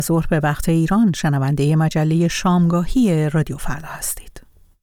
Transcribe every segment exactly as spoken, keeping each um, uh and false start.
ظهر به وقت ایران شنونده مجله شامگاهی رادیو فردا هستید.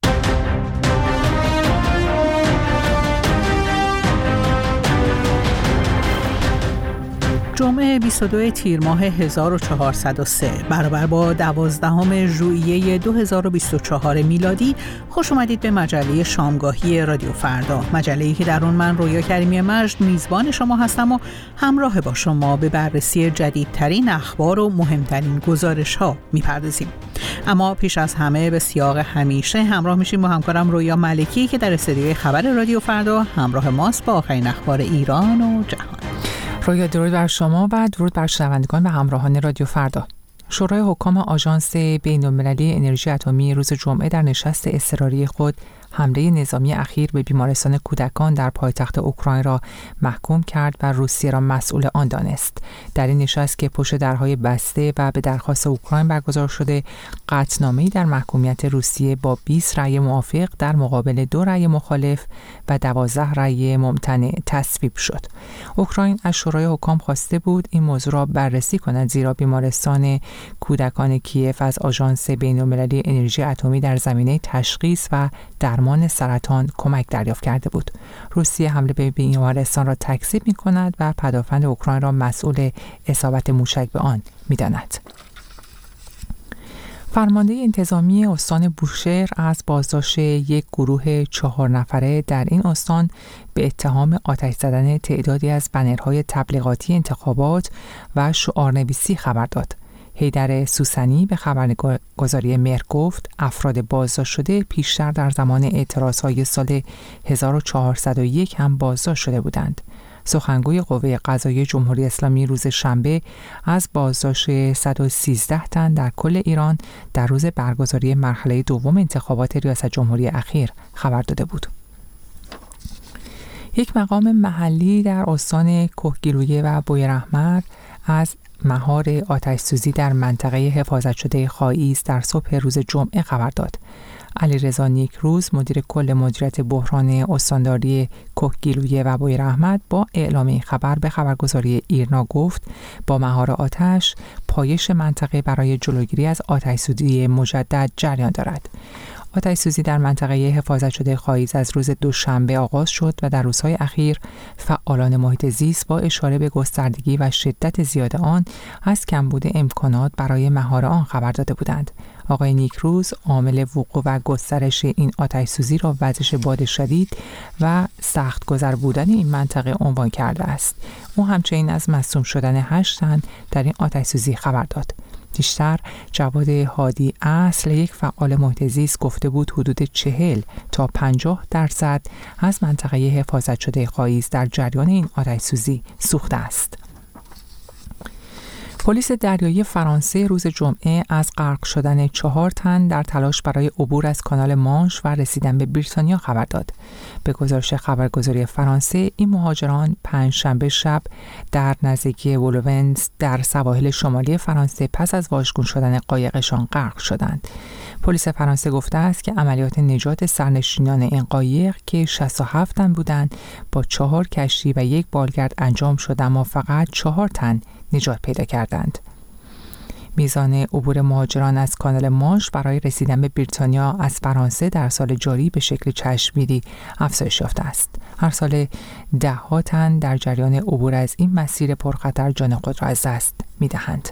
جمعه بیست و دو تیر ماه هزار و چهارصد و سه برابر با دوازدهم ژوئیه دو هزار و بیست و چهار میلادی خوش اومدید به مجله شامگاهی رادیو فردا، مجله‌ای که در اون من رویا کریمی مجد میزبان شما هستم و همراه با شما به بررسی جدیدترین اخبار و مهمترین گزارش‌ها میپردازیم. اما پیش از همه به سیاق همیشه همراه میشیم با همکارم رویا ملکی که در استودیوی خبر رادیو فردا همراه ماست با آخرین اخبار ایران و جهان. رویا، درود بر شما و درود بر شنوندگان و همراهان رادیو فردا. شورای حکام آژانس بین‌المللی انرژی اتمی روز جمعه در نشست اضطراری خود حمله نظامی اخیر به بیمارستان کودکان در پایتخت اوکراین را محکوم کرد و روسیه را مسئول آن دانست. در این نشست که پشت درهای بسته و به درخواست اوکراین برگزار شده، قطعنامه‌ای در محکومیت روسیه با بیست رأی موافق در مقابل دو رأی مخالف و دوازده رأی ممتنع تصویب شد. اوکراین از شورای حکام خواسته بود این موضوع را بررسی کند، زیرا بیمارستان کودکان کیف از آژانس بین‌المللی انرژی اتمی در زمینه تشخیص و درمان سرطان کمک دریافت کرده بود. روسیه حمله به بیمارستان را تکذیب می‌کند و پدافند اوکراین را مسئول اصابت موشک به آن می‌داند. فرمانده انتظامی استان بوشهر از بازداشت یک گروه چهار نفره در این استان به اتهام آتش زدن تعدادی از بنرهای تبلیغاتی انتخابات و شعارنویسی خبر داد. حیدر سوسنی به خبرگزاری مهر گفت افراد بازداشت شده پیشتر در زمان اعتراضهای سال هزار و چهارصد و یک هم بازداشت شده بودند. سخنگوی قوه قضاییه جمهوری اسلامی روز شنبه از بازداشت صد و سیزده تن در کل ایران در روز برگزاری مرحله دوم انتخابات ریاست جمهوری اخیر خبر داده بود. یک مقام محلی در استان کهگیلویه و بویراحمد از مهار آتش‌سوزی در منطقه حفاظت شده خاییز در صبح روز جمعه خبر داد. علیرضا نیکروز، مدیر کل مدیریت بحران استانداری کهگیلویه و بویراحمد، با اعلام این خبر به خبرگزاری ایرنا گفت با مهار آتش پایش منطقه برای جلوگیری از آتش‌سوزی مجدد جریان دارد. آتش‌سوزی در منطقه حفاظت شده خاییز از روز دوشنبه آغاز شد و در روزهای اخیر فعالان محیط زیست با اشاره به گستردگی و شدت زیاد آن از کمبود امکانات برای مهار آن خبر داده بودند. آقای نیکروز عامل وقوع و گسترش این آتش‌سوزی را وزش باد شدید و سخت گذر بودن این منطقه عنوان کرده است. او همچنین از مصدوم شدن هشت تن در این آتش‌سوزی خبر داد. پیشتر جواد هادی اصل، یک فعال محیط زیست، گفته بود حدود چهل تا پنجاه درصد از منطقه حفاظت شده خاییز در جریان این آتش‌سوزی سوخته است. پلیس دریایی فرانسه روز جمعه از غرق شدن چهار تن در تلاش برای عبور از کانال مانش و رسیدن به بریتانیا خبر داد. به گزارش خبرگزاری فرانسه، این مهاجران پنجشنبه شب در نزدیکی ولونز در سواحل شمالی فرانسه پس از واژگون شدن قایقشان غرق شدند. پلیس فرانسه گفته است که عملیات نجات سرنشینان این قایق که شصت و هفت تن بودند با چهار کشتی و یک بالگرد انجام شد، اما فقط چهار تن نجات پیدا کردند. میزان عبور مهاجران از کانال مانش برای رسیدن به بریتانیا از فرانسه در سال جاری به شکل چشمگیری افزایش یافته است. هر سال ده ها تن در جریان عبور از این مسیر پرخطر جان خود را از دست می‌دهند.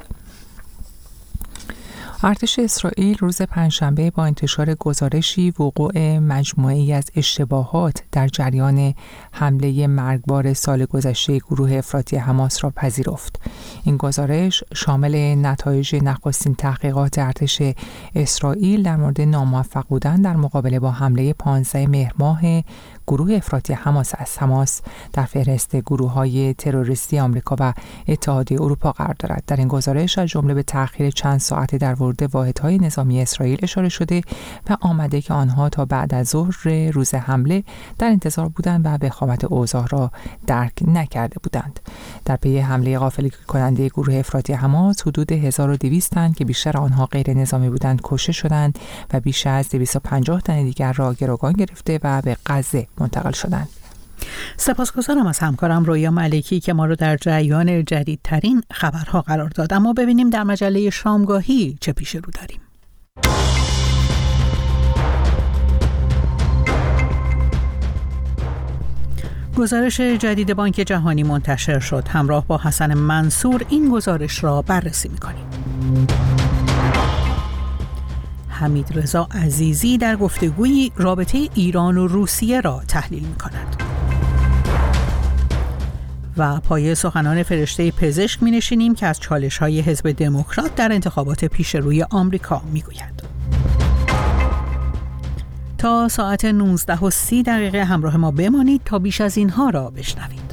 ارتش اسرائیل روز پنجشنبه با انتشار گزارشی وقوع مجموعه‌ای از اشتباهات در جریان حمله مرگبار سال گذشته گروه افراطی حماس را پذیرفت. این گزارش شامل نتایج نخستین تحقیقات ارتش اسرائیل در مورد ناموفق بودن در مقابله با حمله پانزده مهر ماه گروه افراطی حماس است. حماس در فهرست گروه‌های تروریستی آمریکا و اتحادیه اروپا قرار دارد. در این گزارش از جمله به تأخیر چند ساعته در ورود واحدهای نظامی اسرائیل اشاره شده و آمده که آنها تا بعد از ظهر روز حمله در انتظار بودند و وخامت اوضاع را درک نکرده بودند. در پی حمله غافل کننده گروه افراطی حماس حدود هزار و دویست تن که بیشتر آنها غیر نظامی بودند کشته شدند و بیش از دویست و پنجاه تن دیگر را گروگان گرفته و به غزه منتقل شدند. سپاسگزارم از همکارم رویا ملکی که ما رو در جریان جدیدترین خبرها قرار داد. اما ببینیم در مجله شامگاهی چه پیش رو داریم. گزارش جدید بانک جهانی منتشر شد. همراه با حسن منصور این گزارش را بررسی می‌کنیم. حمید رضا عزیزی در گفتگویی رابطه ایران و روسیه را تحلیل می‌کند. و پای سخنان فرشته پزشک می‌نشینیم که از چالش‌های حزب دموکرات در انتخابات پیشروی آمریکا می‌گوید. تا ساعت نوزده و سی دقیقه همراه ما بمانید تا بیش از اینها را بشنوید.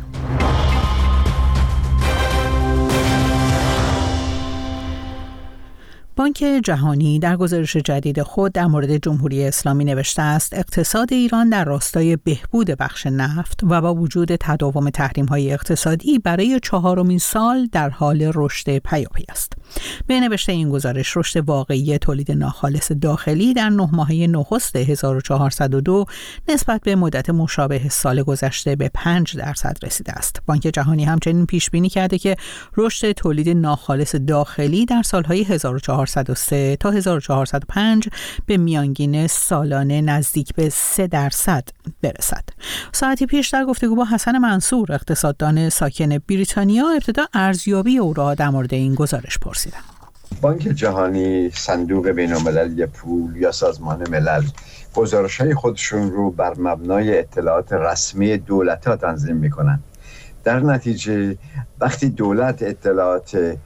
بانک جهانی در گزارش جدید خود در مورد جمهوری اسلامی نوشته است اقتصاد ایران در راستای بهبود بخش نفت و با وجود تداوم تحریم‌های اقتصادی برای چهارمین سال در حال رشد پیاپی است. به نوشته این گزارش رشد واقعی تولید ناخالص داخلی در نه ماهه نخست هزار و چهارصد و دو نسبت به مدت مشابه سال گذشته به پنج درصد رسیده است. بانک جهانی همچنین پیش بینی کرده که رشد تولید ناخالص داخلی در سالهای هزار و چهارصد و سه تا هزار و چهارصد و پنج به میانگین سالانه نزدیک به سه درصد برسد. ساعتی پیش در گفتگو با حسن منصور اقتصاددان ساکن بریتانیا ابتدا ارزیابی او را در مورد این گزارش پرسیدم. بانک جهانی، صندوق بین‌المللی پول یا سازمان ملل گزارش‌های خودشون رو بر مبنای اطلاعات رسمی دولت‌ها تنظیم می‌کنن. در نتیجه وقتی دولت اطلاعات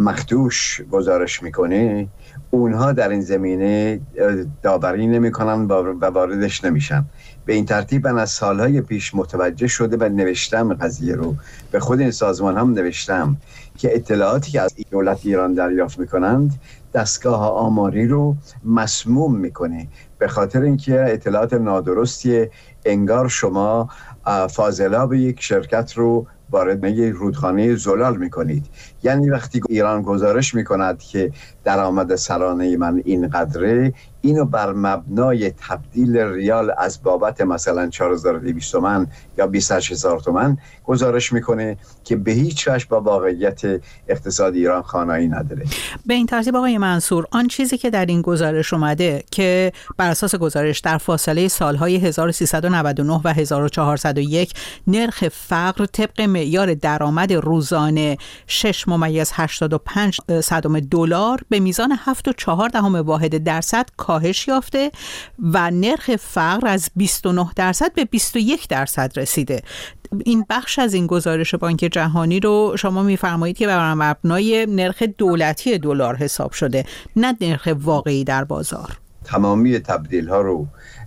مخدوش گزارش میکنه اونها در این زمینه داوری نمیکنن و واردش نمیشن. به این ترتیب من از سالهای پیش متوجه شده و نوشتم قضیه رو به خود این سازمان هم نوشتم که اطلاعاتی که از دولت ایران دریافت میکنند دستگاه آماری رو مسموم میکنه، به خاطر اینکه اطلاعات نادرستی انگار شما فاضلاب یک شرکت رو وارد یک رودخانه زلال میکنید. یعنی وقتی ایران گزارش میکند که درآمد سرانه من اینقدره، اینو بر مبنای تبدیل ریال از بابت مثلا چهار هزار و دویست تومان یا بیست و هشت هزار تومان گزارش میکنه که به هیچ وجه با واقعیت اقتصاد ایران خانایی نداره. به این ترتیب آقای منصور، آن چیزی که در این گزارش اومده که بر اساس گزارش در فاصله سالهای هزار و سیصد و نود و نه و هزار و چهارصد و یک نرخ فقر طبق معیار درآمد روزانه شش ممیز هشتاد و پنج صدم دلار به میزان هفت و چهار دهم واحد درصد کاهش یافته و نرخ فقر از بیست و نه درصد به بیست و یک درصد رسیده. این بخش از این گزارش بانک جهانی رو شما می‌فرمایید که بر مبنای نرخ دولتی دلار حساب شده، نه نرخ واقعی در بازار. تمامی تبدیل‌ها رو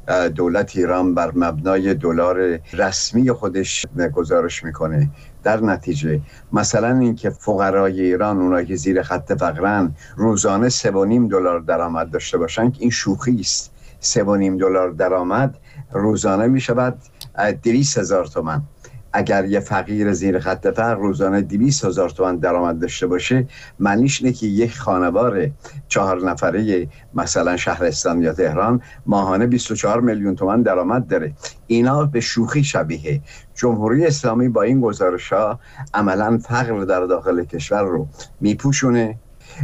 دولت ایران بر مبنای دلار رسمی خودش گزارش میکنه. در نتیجه مثلا اینکه فقرای ایران، اونایی که زیر خط فقرن، روزانه سه و نیم دلار درآمد داشته باشن که این شوخی است. سه و نیم دلار درآمد روزانه میشود دویست هزار تومان. اگر یه فقیر زیر خط فقر روزانه دویست هزار تومان درآمد داشته باشه، معنیش اینه که یک خانوار چهار نفره مثلا شهرستان یا تهران ماهانه بیست و چهار میلیون تومان درآمد داره. اینا به شوخی شبیه. جمهوری اسلامی با این گزارش‌ها عملاً فقر در داخل کشور رو میپوشونه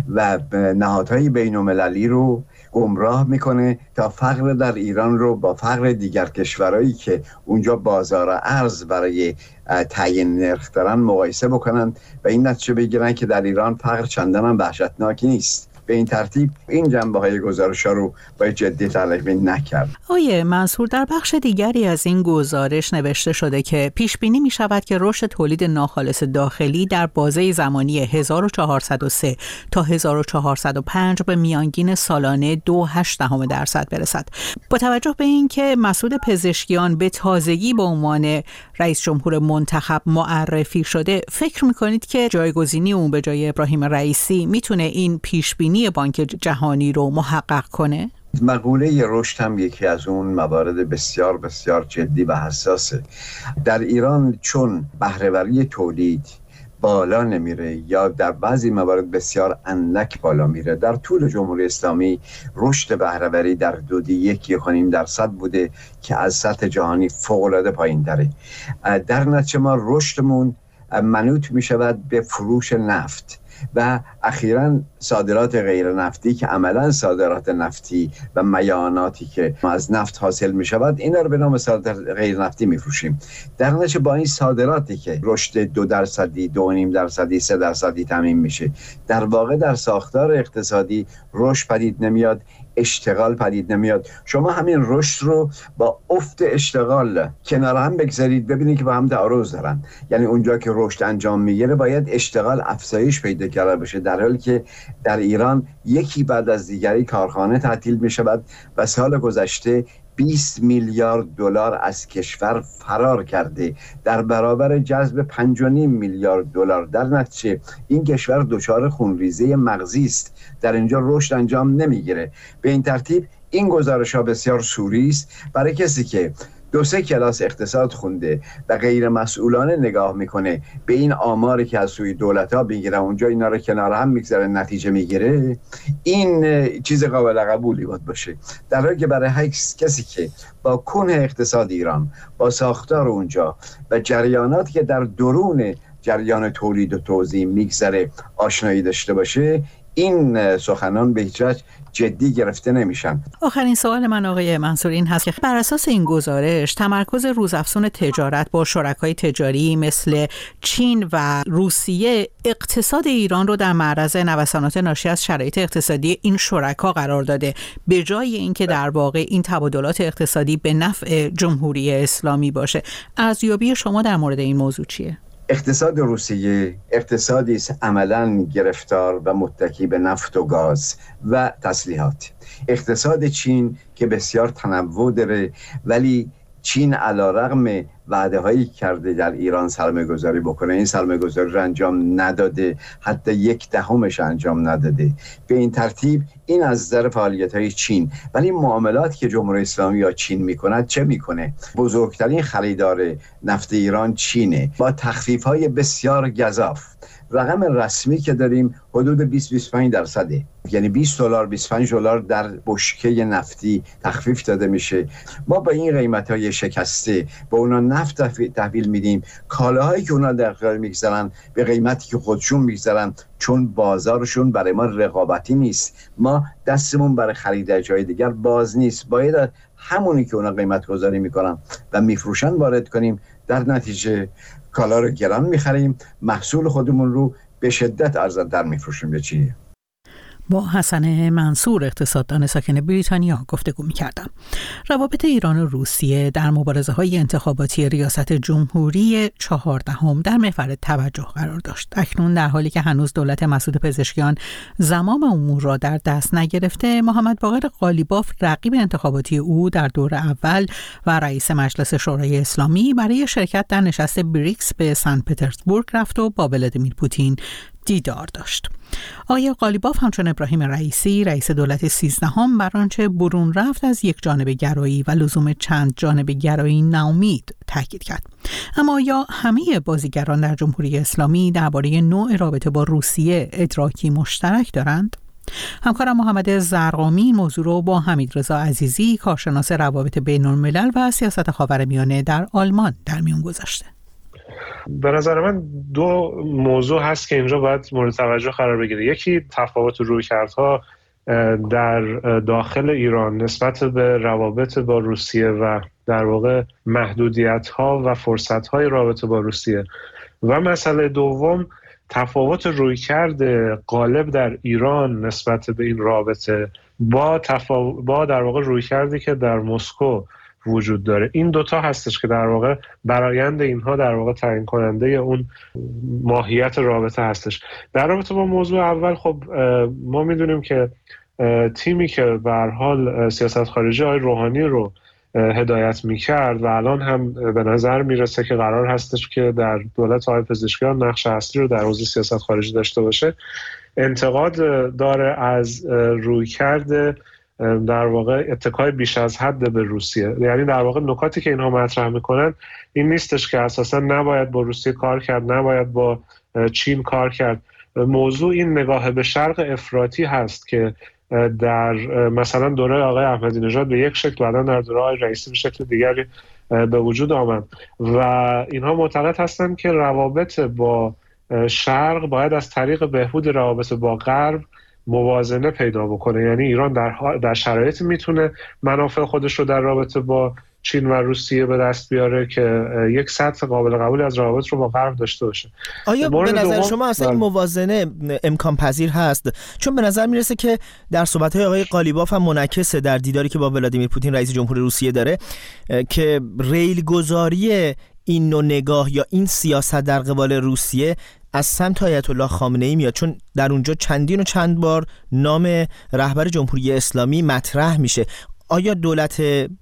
و نهادهای بین‌المللی رو گمراه میکنه تا فقر در ایران رو با فقر دیگر کشورهایی که اونجا بازار ارز برای تعیین نرخ دارن مقایسه بکنن و این نتیجه بگیرن که در ایران فقر چندان هم وحشتناک نیست. به این ترتیب این جنبه‌های گزارش‌ها رو باید جدی تلقی نکرد. آیه منصور، در بخش دیگری از این گزارش نوشته شده که پیش بینی می شود که رشد تولید ناخالص داخلی در بازه زمانی هزار و چهارصد و سه تا هزار و چهارصد و پنج به میانگین سالانه دو و هشت دهم درصد برسد. با توجه به اینکه مسعود پزشکیان به تازگی به عنوان رئیس جمهور منتخب معرفی شده، فکر می‌کنید که جایگزینی اون به جای ابراهیم رئیسی میتونه این پیش بینی بانک جهانی رو محقق کنه؟ مقوله رشد هم یکی از اون موارد بسیار بسیار جدی و حساسه. در ایران چون بهره‌وری تولید بالا نمیره یا در بعضی موارد بسیار اندک بالا میره. در طول جمهوری اسلامی رشد بهره‌وری در حدود یک یک و نیم درصد بوده که از سطح جهانی فوق‌العاده پایین تره. در نتیجه ما رشدمون منوط می شود به فروش نفت و اخیراً صادرات غیر نفتی که عملاً صادرات نفتی و میاناتی که از نفت حاصل می شود، اینا رو به نام صادرات غیر نفتی می فروشیم. در نتیجه با این صادراتی که رشد دو درصدی، دو و نیم درصدی، سه درصدی تامین میشه، در واقع در ساختار اقتصادی رشد پدید نمیاد، اشتغال پدید نمیاد. شما همین رشد رو با افت اشتغال کنار هم بگذارید ببینید که با هم تعارض دارن. یعنی اونجا که رشد انجام میگیره باید اشتغال افزایش پیدا کرده بشه، در حالی که در ایران یکی بعد از دیگری کارخانه تعطیل میشود و سال گذشته بیست میلیارد دلار از کشور فرار کرده در برابر جذب پنج و نیم میلیارد دلار. در نتیجه این کشور دچار خونریزی مغزی است، در اینجا رشد انجام نمیگیره. به این ترتیب این گزارش ها بسیار سوری است برای کسی که دو سه کلاس اقتصاد خونده و غیر مسئولانه نگاه میکنه به این آماری که از سوی دولت ها بگیره اونجا اینا رو کنار هم میگذاره نتیجه میگیره. این چیز قابل قبولی بود باشه، در حالی که برای هر کسی که با کنه اقتصاد ایران، با ساختار اونجا و جریاناتی که در درون جریان تولید و توزیع میگذره آشنایی داشته باشه، این سخنان به هیچ وجه جدی گرفته نمیشن. آخرین سوال من آقای منصور این هست که بر اساس این گزارش تمرکز روزافزون تجارت با شرکای تجاری مثل چین و روسیه اقتصاد ایران رو در معرض نوسانات ناشی از شرایط اقتصادی این شرکا قرار داده، به جای اینکه در واقع این تبادلات اقتصادی به نفع جمهوری اسلامی باشه. ارزیابی شما در مورد این موضوع چیه؟ اقتصاد روسیه اقتصادی است عملاً گرفتار و متکی به نفت و گاز و تسلیحات. اقتصاد چین که بسیار تنوع داره، ولی چین علیرغم وعده هایی کرده در ایران سرمایه گذاری بکنه، این سرمایه گذاری رو انجام نداده، حتی یک دهمش انجام نداده. به این ترتیب این از نظر فعالیت های چین. ولی معاملات که جمهوری اسلامی یا چین میکند چه میکنه؟ بزرگترین خریدار نفت ایران چینه با تخفیف های بسیار گزاف. رقم رسمی که داریم حدود بیست تا بیست و پنج درصده، یعنی بیست دلار بیست و پنج دلار در بشکه نفتی تخفیف داده میشه. ما با این قیمت‌های شکسته با اونا نفت تحویل میدیم، کالاهایی که اونا در اختیار میگذارن به قیمتی که خودشون میگذارن، چون بازارشون برای ما رقابتی نیست، ما دستمون برای خرید جای دیگر باز نیست، باید همونی که اونا قیمت گذاری میکنن و میفروشن وارد کنیم. در نتیجه کالا رو گران میخریم، محصول خودمون رو به شدت ارزان‌تر میفروشیم به چین. با حسن منصور اقتصاددان ساکن بریتانیا گفتگو می‌کردم. روابط ایران و روسیه در مبارزه‌های انتخاباتی ریاست جمهوری چهاردهم در محور توجه قرار داشت. اکنون در حالی که هنوز دولت مسعود پزشکیان زمام امور را در دست نگرفته، محمد باقر قالیباف رقیب انتخاباتی او در دور اول و رئیس مجلس شورای اسلامی برای شرکت در نشست بریکس به سن پترزبورگ رفت و با ولادیمیر پوتین دیدار داشت. آقای قالیباف همچون ابراهیم رئیسی رئیس دولت سیزدهم بر آنچه برون رفت از یک جانبه گرایی و لزوم چند جانبه گرایی ناامید تاکید کرد. اما آیا همه بازیگران در جمهوری اسلامی درباره نوع رابطه با روسیه ادراکی مشترک دارند؟ همکارم محمد زرقامی این موضوع رو با حمیدرضا عزیزی کارشناس روابط بین‌الملل و سیاست خاورمیانه در آلمان در میون گذاشته. به نظر من دو موضوع هست که اینجا باید مورد توجه قرار بگیره. یکی تفاوت رویکردها در داخل ایران نسبت به روابط با روسیه و در واقع محدودیت‌ها و فرصت‌های رابطه با روسیه، و مسئله دوم تفاوت رویکرد غالب در ایران نسبت به این رابطه با تفا... با در واقع رویکردی که در مسکو وجود داره. این دوتا هستش که در واقع برآیند اینها در واقع تعیین کننده اون ماهیت رابطه هستش. در رابطه با موضوع اول، خب ما میدونیم که تیمی که به هر حال سیاست خارجی آقای روحانی رو هدایت میکرد و الان هم به نظر میرسه که قرار هستش که در دولت آقای پزشکیان نقش اصلی رو در حوزه سیاست خارجی داشته باشه، انتقاد داره از رویکرد در واقع اتکای بیش از حد به روسیه. یعنی در واقع نکاتی که اینها مطرح میکنن این نیستش که اساسا نباید با روسیه کار کرد، نباید با چین کار کرد. موضوع این نگاه به شرق افراطی هست که در مثلا دوره آقای احمدی نژاد به یک شکل، بعداً در دوره آقای رئیسی به شکل دیگری به وجود آمد و اینها معتقد هستند که روابط با شرق باید از طریق بهبود روابط با غرب موازنه پیدا بکنه. یعنی ایران در در شرایطی میتونه منافع خودش رو در رابطه با چین و روسیه به دست بیاره که یک سطح قابل قبولی از روابط رو با غرب داشته باشه. آیا به نظر شما اصلا این موازنه امکان پذیر هست؟ چون به نظر میرسه که در صحبت‌های آقای قالیباف هم منعکسه در دیداری که با ولادیمیر پوتین رئیس جمهور روسیه داره که ریل گذاری این نوع نگاه یا این سیاست در قبال روسیه از سمت آیت الله خامنه‌ای میاد، چون در اونجا چندین و چند بار نام رهبر جمهوری اسلامی مطرح میشه. آیا دولت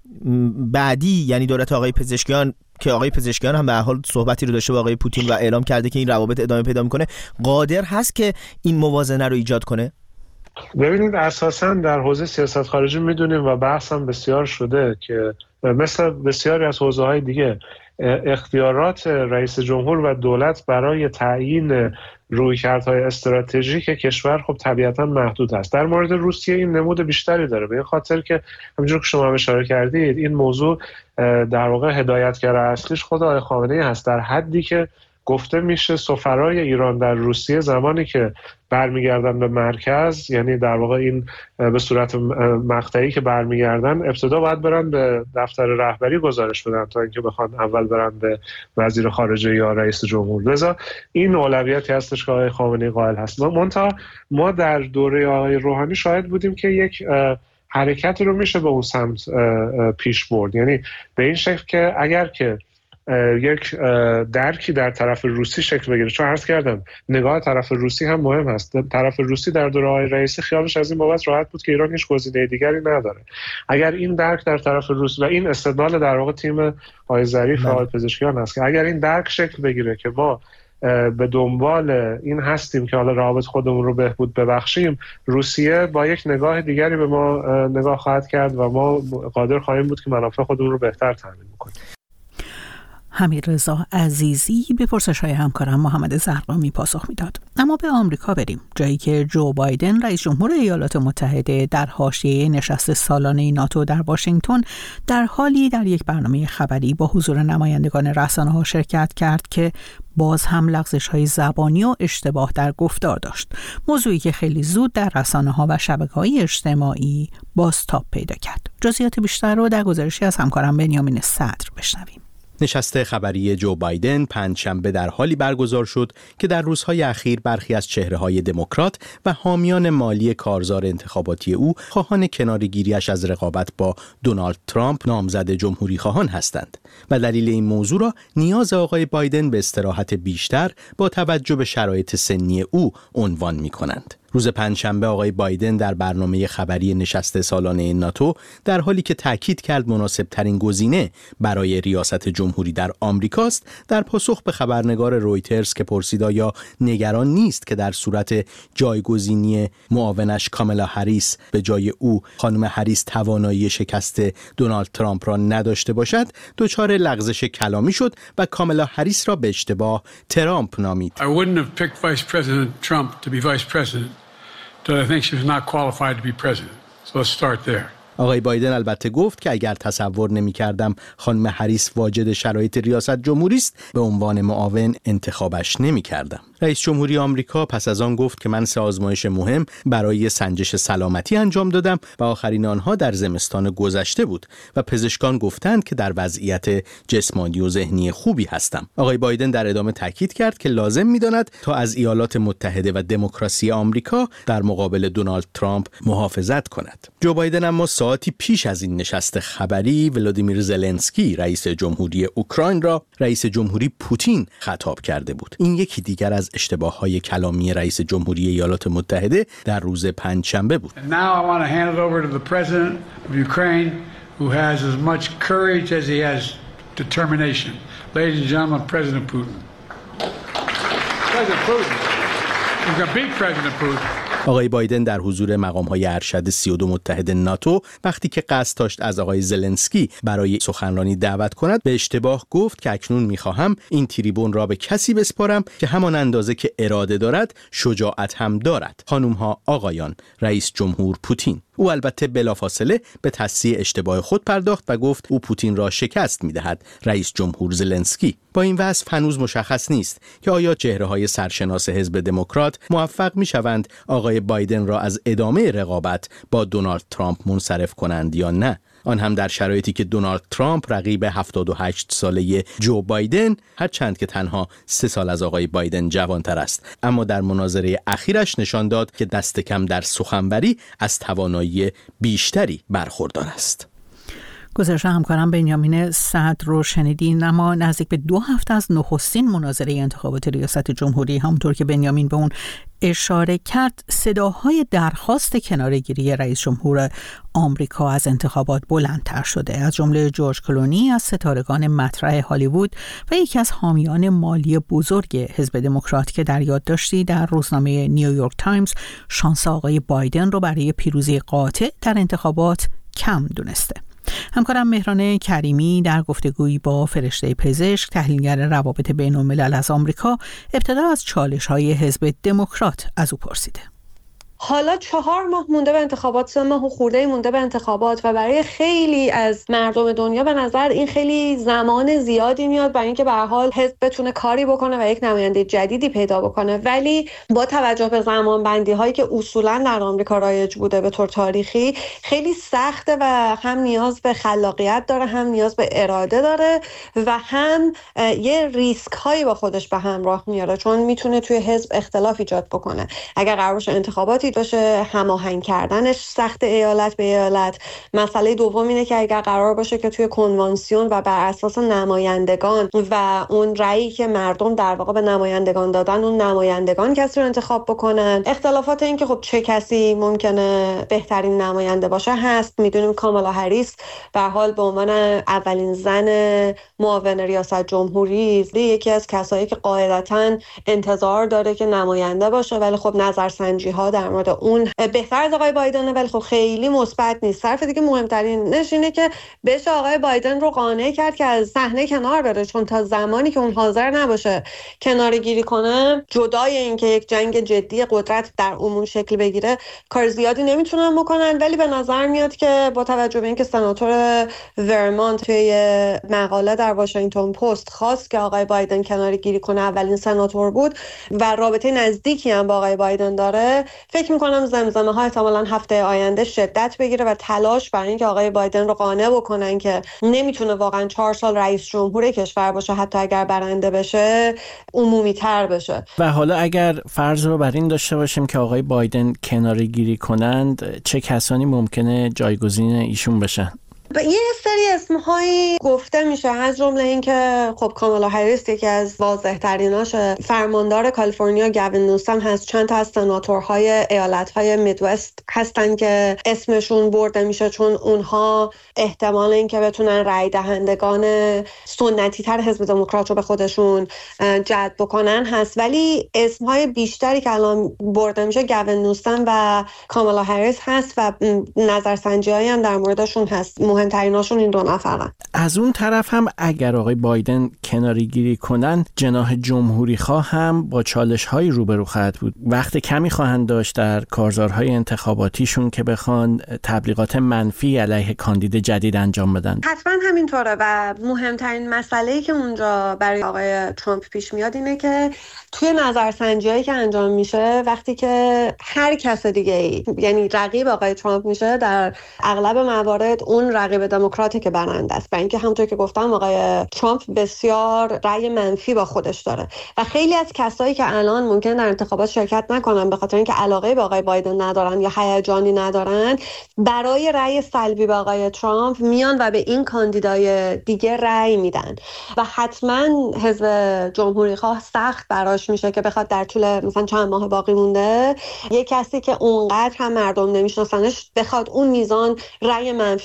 بعدی، یعنی دولت آقای پزشکیان که آقای پزشکیان هم به هر حال صحبتی رو داشته با آقای پوتین و اعلام کرده که این روابط ادامه پیدا میکنه، قادر هست که این موازنه رو ایجاد کنه؟ ببینید اساساً در حوزه سیاست خارجی میدونیم و بحث هم بسیار شده که مثل بسیاری از حوزه‌های دیگه اختیارات رئیس جمهور و دولت برای تعیین رویکردهای استراتژیک کشور خب طبیعتاً محدود است. در مورد روسیه این نمود بیشتری داره، به این خاطر که همونجور که شما اشاره کردید این موضوع در واقع هدایتگر اصلیش خود آقای خامنه‌ای هست، در حدی که گفته میشه سفرای ایران در روسیه زمانی که برمیگردن به مرکز، یعنی در واقع این به صورت مقطعی که برمیگردن، ابتدا باید برن به دفتر رهبری گزارش بدن تا اینکه بخوان اول برن به وزیر خارجه یا رئیس جمهور. لذا این اولویتی هستش که آقای خامنه‌ای قائل هست. منتها ما در دوره آقای روحانی شاهد بودیم که یک حرکتی رو میشه به اون سمت پیش برد، یعنی به این شکل که اگر که یک درکی در طرف روسی شکل بگیره، چون عرض کردم نگاه طرف روسی هم مهم هست. طرف روسی در دوره های رئیسی خیالش از این بابت راحت بود که ایران هیچ گزینه دیگری نداره. اگر این درک در طرف روس و این استدلال در واقع تیم آقای ظریف و آقای پزشکیان هست که اگر این درک شکل بگیره که ما به دنبال این هستیم که حالا روابط خودمون رو بهبود ببخشیم، روسیه با یک نگاه دیگری به ما نگاه خواهد کرد و ما قادر خواهیم بود که منافع خودمون رو بهتر تامین کنیم. حمیدرضا عزیزی به پرسش‌های همکارم محمد زرقامی پاسخ میداد. اما به آمریکا بریم، جایی که جو بایدن رئیس جمهور ایالات متحده در حاشیه نشست سالانه ناتو در واشنگتن در حالی در یک برنامه خبری با حضور نمایندگان رسانه‌ها شرکت کرد که باز هم لغزش‌های زبانی و اشتباه در گفتار داشت، موضوعی که خیلی زود در رسانه‌ها و شبکه‌های اجتماعی بازتاب پیدا کرد. جزئیات بیشتر رو در گزارشی از همکارم بنیامین صدر بشنویم. نشست خبری جو بایدن پنجشنبه در حالی برگزار شد که در روزهای اخیر برخی از چهره‌های دموکرات و حامیان مالی کارزار انتخاباتی او خواهان کناره‌گیری‌اش از رقابت با دونالد ترامپ نامزد جمهوری خواهان هستند و دلیل این موضوع را نیاز آقای بایدن به استراحت بیشتر با توجه به شرایط سنی او عنوان می‌کنند. روز پنجشنبه آقای بایدن در برنامه خبری نشست سالانه ناتو در حالی که تاکید کرد مناسب‌ترین گزینه برای ریاست جمهوری در آمریکاست، در پاسخ به خبرنگار رویترز که پرسید آیا نگران نیست که در صورت جایگزینی معاونش کامالا هریس به جای او خانم هریس توانایی شکست دونالد ترامپ را نداشته باشد، دچار لغزش کلامی شد و کامالا هریس را به اشتباه ترامپ نامید. I wouldn't have picked Vice President Trump to be Vice President. that I think she was not qualified to be president. So let's start there. آقای بایدن البته گفت که اگر تصور نمی کردم خانم هریس واجد شرایط ریاست جمهوری است به عنوان معاون انتخابش نمی کردم. رئیس جمهوری آمریکا پس از آن گفت که من سه آزمایش مهم برای سنجش سلامتی انجام دادم و آخرین آنها در زمستان گذشته بود و پزشکان گفتند که در وضعیت جسمانی و ذهنی خوبی هستم. آقای بایدن در ادامه تاکید کرد که لازم می‌داند تا از ایالات متحده و دموکراسی آمریکا در مقابل دونالد ترامپ محافظت کند. جو بایدن اما ساعتی پیش از این نشست خبری ولادیمیر زلنسکی رئیس جمهوری اوکراین را رئیس جمهوری پوتین خطاب کرده بود. این یکی دیگر از اشتباه‌های کلامی رئیس جمهوری ایالات متحده در روز پنجشنبه بود. And now I want to hand it over to the president of Ukraine who has as much courage as he has determination. Ladies and gentlemen, President Putin. President Putin. You can beat President Putin. آقای بایدن در حضور مقام‌های ارشد سی و دو متحد ناتو وقتی که قصد داشت از آقای زلنسکی برای سخنرانی دعوت کند به اشتباه گفت که اکنون می‌خواهم این تریبون را به کسی بسپارم که همان اندازه که اراده دارد شجاعت هم دارد. خانم‌ها، آقایان، رئیس جمهور پوتین. او البته بلافاصله به تصحیح اشتباه خود پرداخت و گفت او پوتین را شکست می‌دهد. رئیس جمهور زلنسکی با این وصف هنوز مشخص نیست که آیا چهره‌های سرشناس حزب دموکرات موفق می‌شوند آقای بایدن را از ادامه رقابت با دونالد ترامپ منصرف کنند یا نه. آن هم در شرایطی که دونالد ترامپ رقیب هفتاد و هشت ساله جو بایدن، هرچند که تنها سه سال از آقای بایدن جوانتر است، اما در مناظره اخیرش نشان داد که دست کم در سخنوری از توانایی بیشتری برخوردار است. گزارش همکارم بنیامین صدر رو شنیدین. اما نزدیک به دو هفته از نخستین مناظره انتخابات ریاست جمهوری، همونطور که بنیامین به اون اشاره کرد، صداهای درخواست کناره‌گیری رئیس جمهور آمریکا از انتخابات بلندتر شده، از جمله جورج کلونی از ستارگان مطرح هالیوود و یکی از حامیان مالی بزرگ حزب دموکرات که در یادداشتی در روزنامه نیویورک تایمز شانس آقای بایدن رو برای پیروزی قاطع در انتخابات کم دونسته. همکارم مهران کریمی در گفتگویی با فرشته پزشک، تحلیلگر روابط بین الملل از آمریکا، ابتدا از چالش‌های حزب دموکرات از او پرسیده. حالا چهار ماه مونده به انتخابات، سه ماه و خورده مونده به انتخابات و برای خیلی از مردم دنیا به نظر این خیلی زمان زیادی میاد برای اینکه به هر حال حزب بتونه کاری بکنه و یک نماینده جدیدی پیدا بکنه. ولی با توجه به زمان بندی هایی که اصولا در آمریکا رایج بوده به طور تاریخی، خیلی سخته و هم نیاز به خلاقیت داره، هم نیاز به اراده داره و هم یه ریسک هایی با خودش به همراه میاره، چون میتونه توی حزب اختلاف ایجاد بکنه. اگر قرار باشه انتخاباتی باشه، هماهنگ کردنش سخت ایالت به ایالت. مسئله دوم اینه که اگر قرار باشه که توی کنوانسیون و بر اساس نمایندگان و اون رأیی که مردم در واقع به نمایندگان دادن، اون نمایندگان کسی رو انتخاب بکنن. اختلافات این که خب چه کسی ممکنه بهترین نماینده باشه هست. میدونیم کامالا هریس به هر حال به عنوان اولین زن معاون ریاست جمهوری یکی از کسایی که قاعدتاً انتظار داره که نماینده باشه، ولی خب نظرسنجی ها در مورد اون بهتر از آقای بایدن، ولی خب خیلی مثبت نیست. طرف دیگه مهمترینش اینه که بشه آقای بایدن رو قانع کرد که از صحنه کنار بره، چون تا زمانی که اون حاضر نباشه کناره گیری کنه، جدای این که یک جنگ جدی قدرت در عموم شکل بگیره، کار زیادی نمیتونن بکنن. ولی به نظر میاد که با توجه به اینکه سناتور ورمانت توی مقاله در واشنگتن پست خواست که آقای بایدن کناره گیری کنه، اولین سناتور بود و رابطه نزدیکی هم با آقای بایدن داره، فکر میکنم زمزمه ها احتمالاً هفته آینده شدت بگیره و تلاش برای اینکه آقای بایدن رو قانع بکنن که نمیتونه واقعا چهار سال رئیس جمهور کشور باشه، حتی اگر برنده بشه عمومی تر بشه. و حالا اگر فرض رو بر این داشته باشیم که آقای بایدن کناره گیری کنند، چه کسانی ممکنه جایگزین ایشون بشن؟ یه سری اسمهایی گفته میشه، از جمله این که خب کامالا هریس یکی از واضح تریناشه، فرماندار کالیفرنیا گوین نیوسام هست، چند تا از سناتورهای ایالت‌های میدوست هستن که اسمشون برده میشه، چون اونها احتمال این که بتونن رای دهندگان سنتی تر حزب دموکرات رو به خودشون جلب بکنن هست. ولی اسمهای بیشتری که الان برده میشه گوین نیوسام و کامالا هریس هست و نظرسنجی‌هایی هم در موردشون هست. مهمتریناشون این دو نفرن. از اون طرف هم اگر آقای بایدن کناری گیری کنن، جناح جمهوری خواه هم با چالش های روبرو خواهد بود. وقت کمی خواهند داشت در کارزارهای انتخاباتیشون که بخوان تبلیغات منفی علیه کاندید جدید انجام بدن. حتما همینطوره و مهمترین مسئله‌ای که اونجا برای آقای ترامپ پیش میاد اینه که توی نظرسنجی‌هایی که انجام میشه، وقتی که هر کس دیگه یعنی رقیب آقای ترامپ میشه، در اغلب موارد اون رقیب دموکراتی که برنده است. برای اینکه همونطور که گفتم آقای ترامپ بسیار رأی منفی با خودش داره و خیلی از کسایی که الان ممکن در انتخابات شرکت نکنن به خاطر اینکه علاقه به آقای بایدن ندارن یا هیجانی ندارن، برای رأی سلبی به آقای ترامپ میان و به این کاندیدای دیگه رأی میدن و حتما حزب جمهوری خواه سخت براش میشه که بخواد در طول مثلا چند ماه باقی مونده یک کسی که اونقدر هم مردم نمیشناسنش بخواد اون میزان رأی منفی یا علاقه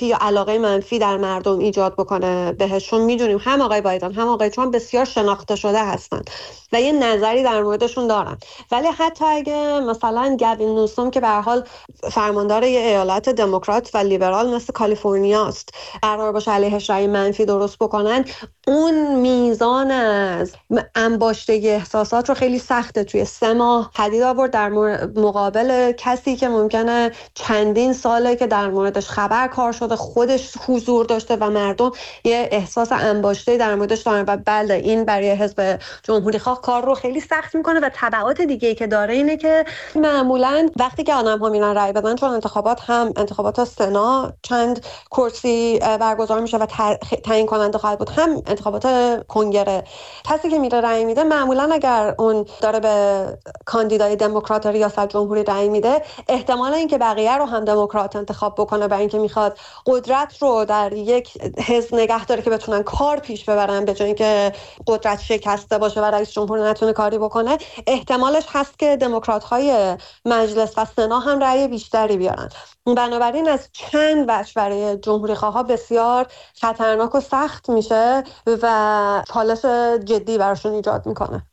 علاقه منفی در مردم ایجاد بکنه بهشون. میدونیم هم آقای بایدن هم آقای ترامپ بسیار شناخته شده هستند و یه نظری در موردشون دارن، ولی حتی اگه مثلا گوین نیوسوم که به هر حال فرماندار یه ایالت دموکرات و لیبرال مثل کالیفرنیا است قرار باشه علیهش رأی منفی درست بکنن، اون میزان از انباشتگی احساسات رو خیلی سخته توی سه ماه پدید آورد در مقابل کسی که ممکنه چندین ساله که در موردش خبر کار شده، خودش حضور داشته و مردم یه احساس انباشته در موردش دارن. و بله این برای حزب جمهوری خواه کار رو خیلی سخت میکنه و تبعات دیگه‌ای که داره اینه که معمولاً وقتی که آدم‌ها میرن رأی بدن، چون انتخابات هم انتخابات سنا چند کرسی برگزار میشه و تعیین کننده خواهد بود، هم انتخابات کنگره، کسی که میره رأی میده معمولاً اگر اون داره به کاندیدای دموکرات ریاست جمهوری رأی میده، احتمال اینکه بقیه رو هم دموکرات انتخاب بکنه برای اینکه میخواد قدرت رو در یک حزب نگه داره که بتونن کار پیش ببرن به جای اینکه قدرت شکسته باشه و رئیس جمهور نتونه کاری بکنه، احتمالش هست که دموکرات‌های مجلس و سنا هم رأی بیشتری بیارن. بنابراین از چند وجه برای جمهوری خواها بسیار خطرناک و سخت میشه و چالش جدی براشون ایجاد میکنه.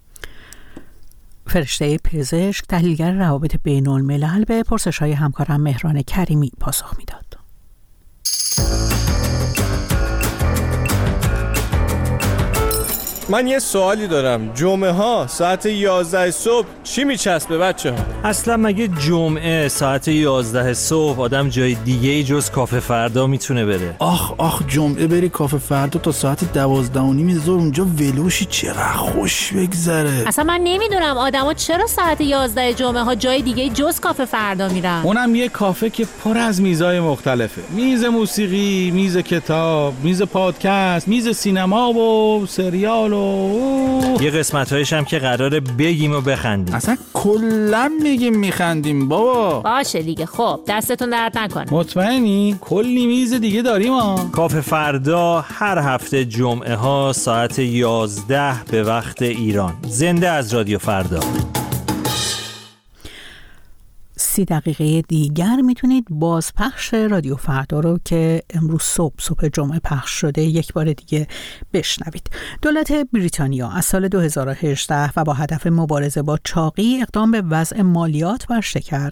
فرشته پزشک، تحلیلگر روابط بین الملل، به پرسش‌های همکارم مهران کریمی پاسخ میداد. من یه سوالی دارم، جمعه ها ساعت یازده صبح چی میچسبه بچه ها؟ اصلا مگه جمعه ساعت یازده صبح آدم جای دیگه ای جز کافه فردا میتونه بره؟ آخ آخ جمعه بری کافه فردا تا ساعت دوازده و نیم زور اونجا ولوشی، چقدر خوش بگذره. اصلا من نمیدونم آدما چرا ساعت یازده جمعه ها جای دیگه جز کافه فردا میرن. اونم یه کافه که پر از میزای مختلفه، میز موسیقی، میز کتاب، میز پادکست، میز سینما و سریال و یه قسمت‌هایش هم که قراره بگیم و بخندیم. اصلا کلا میگیم میخندیم بابا. باشه دیگه، خب دستتون درد نکنه. مطمئنی؟ کلی میز دیگه داریم ها. کافه فردا هر هفته جمعه ها ساعت یازده به وقت ایران. زنده از رادیو فردا. سی دقیقه دیگر میتونید بازپخش رادیو فردا رو که امروز صبح صبح جمعه پخش شده یک بار دیگه بشنوید. دولت بریتانیا از سال دو هزار و هجده و با هدف مبارزه با چاقی اقدام به وضع مالیات بر شکر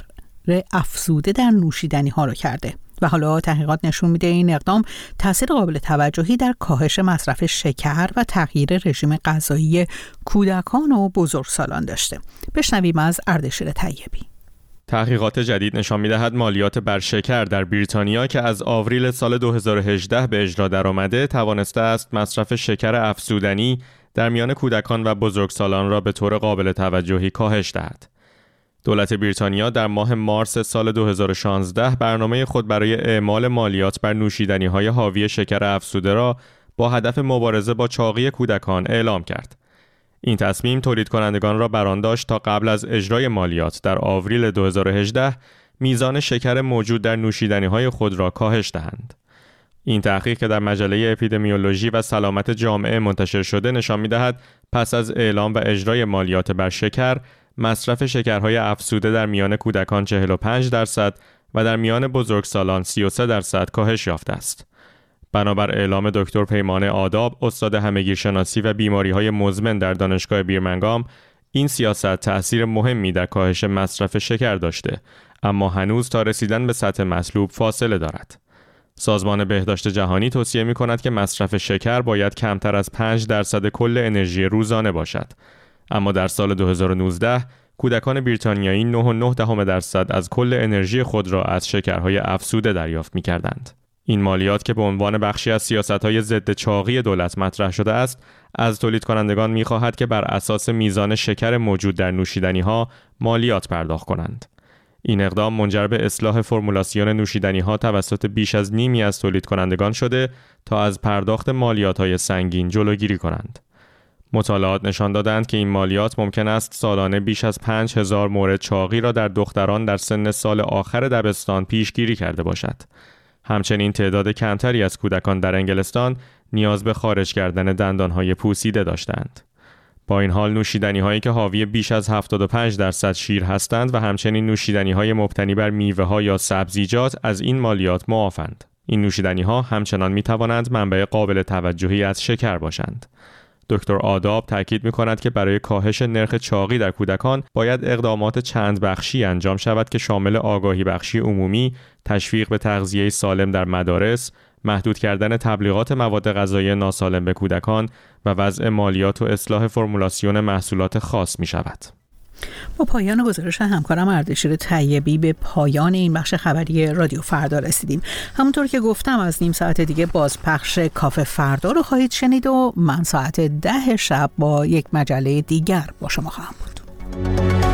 افزوده در نوشیدنی ها رو کرده و حالا تحقیقات نشون میده این اقدام تاثیر قابل توجهی در کاهش مصرف شکر و تغییر رژیم غذایی کودکان و بزرگسالان داشته. بشنویم از اردشیر طیبی. تحقیقات جدید نشان می‌دهد مالیات بر شکر در بریتانیا که از آوریل سال دو هزار و هجده به اجرا درآمده توانسته است مصرف شکر افزودنی در میان کودکان و بزرگسالان را به طور قابل توجهی کاهش دهد. دولت بریتانیا در ماه مارس سال دو هزار و شانزده برنامه خود برای اعمال مالیات بر نوشیدنی‌های حاوی شکر افزوده را با هدف مبارزه با چاقی کودکان اعلام کرد. این تصمیم تولید کنندگان را بر آن داشت تا قبل از اجرای مالیات در آوریل دو هزار و هجده میزان شکر موجود در نوشیدنی‌های خود را کاهش دهند. این تحقیق که در مجله اپیدمیولوژی و سلامت جامعه منتشر شده نشان می‌دهد پس از اعلام و اجرای مالیات بر شکر، مصرف شکرهای افزوده در میان کودکان چهل و پنج درصد و در میان بزرگسالان سی و سه درصد کاهش یافته است. بنابر اعلام دکتر پیمان آداب، استاد همگیرشناسی و بیماری‌های مزمن در دانشگاه بیرمنگام، این سیاست تأثیر مهمی در کاهش مصرف شکر داشته، اما هنوز تا رسیدن به سطح مطلوب فاصله دارد. سازمان بهداشت جهانی توصیه می‌کند که مصرف شکر باید کمتر از پنج درصد کل انرژی روزانه باشد. اما در سال دو هزار و نوزده کودکان بریتانیایی نه و نه دهم درصد از کل انرژی خود را از شکرهای افزوده دریافت می‌کردند. این مالیات که به عنوان بخشی از سیاست‌های ضد چاقی دولت مطرح شده است، از تولید کنندگان می‌خواهد که بر اساس میزان شکر موجود در نوشیدنی‌ها مالیات پرداخت کنند. این اقدام منجر به اصلاح فرمولاسیون نوشیدنی‌ها توسط بیش از نیمی از تولید کنندگان شده تا از پرداخت مالیات‌های سنگین جلوگیری کنند. مطالعات نشان دادند که این مالیات ممکن است سالانه بیش از پنج هزار مورد چاقی را در دختران در سن سال آخر دبستان پیشگیری کرده باشد. همچنین تعداد کمتری از کودکان در انگلستان نیاز به خارج کردن دندانهای پوسیده داشتند. با این حال نوشیدنی‌هایی که حاوی بیش از هفتاد و پنج درصد شیر هستند و همچنین نوشیدنی‌های مبتنی بر میوه‌ها یا سبزیجات از این مالیات معافند. این نوشیدنی ها همچنان می توانند منبع قابل توجهی از شکر باشند. دکتر آداب تاکید می کند که برای کاهش نرخ چاقی در کودکان باید اقدامات چند بخشی انجام شود که شامل آگاهی بخشی عمومی، تشویق به تغذیه سالم در مدارس، محدود کردن تبلیغات مواد غذایی ناسالم به کودکان و وضع مالیات و اصلاح فرمولاسیون محصولات خاص می شود. با پایان گزارش همکارم اردشیر طیبی به پایان این بخش خبری رادیو فردا رسیدیم. همونطور که گفتم از نیم ساعت دیگه بازپخش کافه فردا رو خواهید شنید و من ساعت ده شب با یک مجله دیگر با شما خواهم بود.